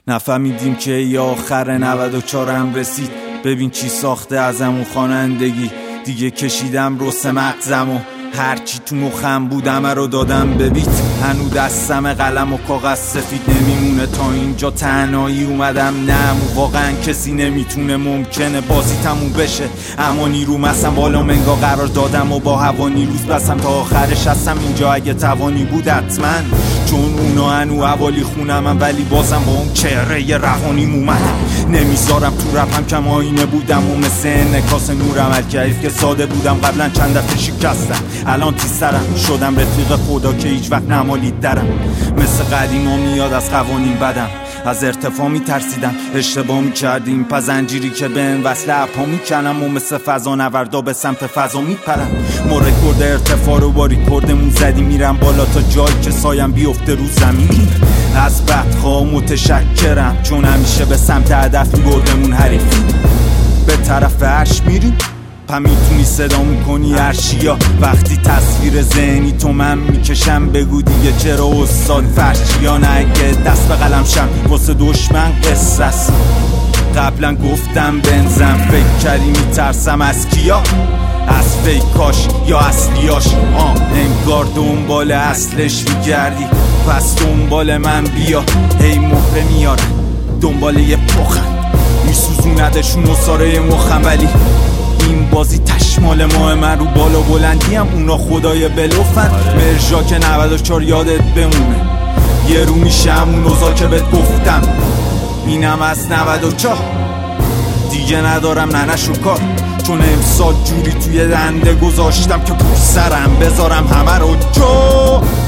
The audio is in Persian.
نفهمیدیم که ای آخر 94 هم رسید. ببین چی ساخته ازمون خوانندگی. دیگه کشیدم رس مغزم و هرچی تو مخم بودم رو دادم به بیت. هنو دستم قلم و کاغذ سفید نمیمونه. تا اینجا تنهایی اومدم نمو. واقعا کسی نمیتونه ممکنه بازی تموم بشه، اما نیروم هستم بالا منگا قرار دادم و با هوا نیروز بسم تا آخرش هستم اینجا اگه توانی بود حتما. چون اونا هنو حوالی خونم ولی بازم با اون چهره روانیم اومدم. نمیذارم تو رپم کم آینه بودم و مثل انعکاس نور عمل کردید که ساده بودم قبلا چند دفعه شکستم. الان تیزترم شدم رفیق خدا که هیچ وقت نمالید درم. مثل قدیما میاد از قوانین بدم، از ارتفاع میترسیدم اشتباه میکردیم پس زنجیری که به این وصله اپا میکنم و مثل فضا نوردا به سمت فضا میپرم. ما رکورد ارتفاع رو با ریکوردمون زدیم، میرم بالا تا جایی که سایم بیفته رو زمین. از بدخواه متشکرم چون همیشه به سمت هدف میبردمون حریفی. به طرف عرش میریم پا میتونی صدا میکنی عرشیا. وقتی تصویر ذهنی تو من میکشم بگو دیگه چرا استاد فرشیا. نگه دست به قلم شم واسه دشمن قصه است. قبلا گفتم بنزم فکر کردی میترسم از کیا، از فیکاش یا اصلیاش. انگار دنبال اصلش میگردی پس دنبال من بیا. هی مهره میارن دنبال یه پخن میسوزوندشون و ساره مخم، ولی این بازی تشمال ماه من رو بالا بلندیم اونا خدای بلوفن. مرژا که 94 یادت بمونه، یه رو میشه همون اوضاع که بهت گفتم. اینم از 94 دیگه ندارم ننش و کار، چون امسال جوری توی دنده گذاشتم که پشت سرم بذارم همه رو جو.